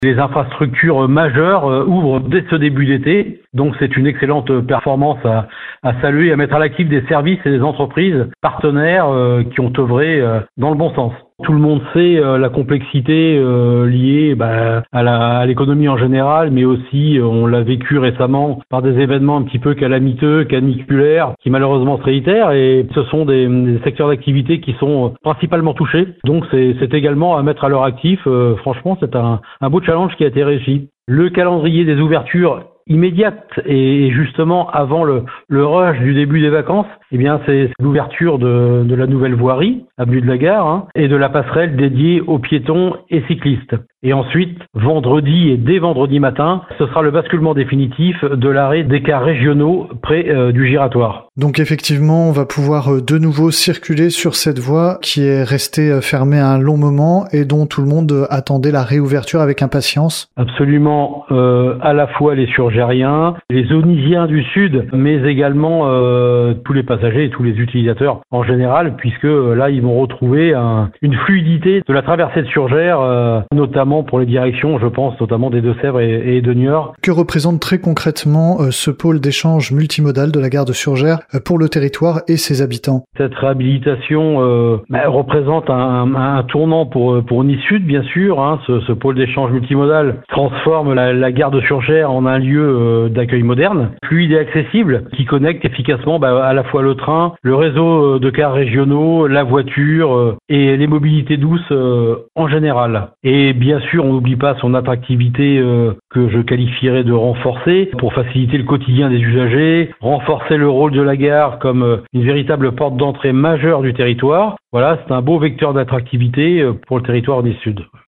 Les infrastructures majeures ouvrent dès ce début d'été, donc c'est une excellente performance à saluer et à mettre à l'actif des services et des entreprises partenaires qui ont œuvré dans le bon sens. Tout le monde sait la complexité liée à l'économie en général, mais aussi on l'a vécu récemment par des événements un petit peu calamiteux, caniculaires, qui malheureusement se réitèrent, et ce sont des secteurs d'activité qui sont principalement touchés. Donc c'est également à mettre à leur actif. Franchement, c'est un beau challenge qui a été réussi. Le calendrier des ouvertures immédiate et justement avant le rush du début des vacances, eh bien c'est l'ouverture de la nouvelle voirie, avenue de la Gare, et de la passerelle dédiée aux piétons et cyclistes. Et ensuite, vendredi et dès vendredi matin, ce sera le basculement définitif de l'arrêt des cars régionaux près du giratoire. Donc effectivement, on va pouvoir de nouveau circuler sur cette voie qui est restée fermée un long moment et dont tout le monde attendait la réouverture avec impatience. Absolument, à la fois les surgériens, les onisiens du Sud, mais également tous les passagers et tous les utilisateurs en général, puisque là, ils vont retrouver une fluidité de la traversée de Surgères, notamment pour les directions, je pense, notamment des Deux-Sèvres et de Niort. Que représente très concrètement ce pôle d'échange multimodal de la gare de Surgères pour le territoire et ses habitants? Cette réhabilitation représente un tournant pour Nice Sud, bien sûr. Ce pôle d'échange multimodal transforme la gare de Surgères en un lieu d'accueil moderne, fluide et accessible, qui connecte efficacement à la fois le train, le réseau de cars régionaux, la voiture et les mobilités douces en général. Et bien sûr, on n'oublie pas son attractivité que je qualifierais de renforcée pour faciliter le quotidien des usagers, renforcer le rôle de la gare comme une véritable porte d'entrée majeure du territoire. Voilà, c'est un beau vecteur d'attractivité pour le territoire Nice Sud.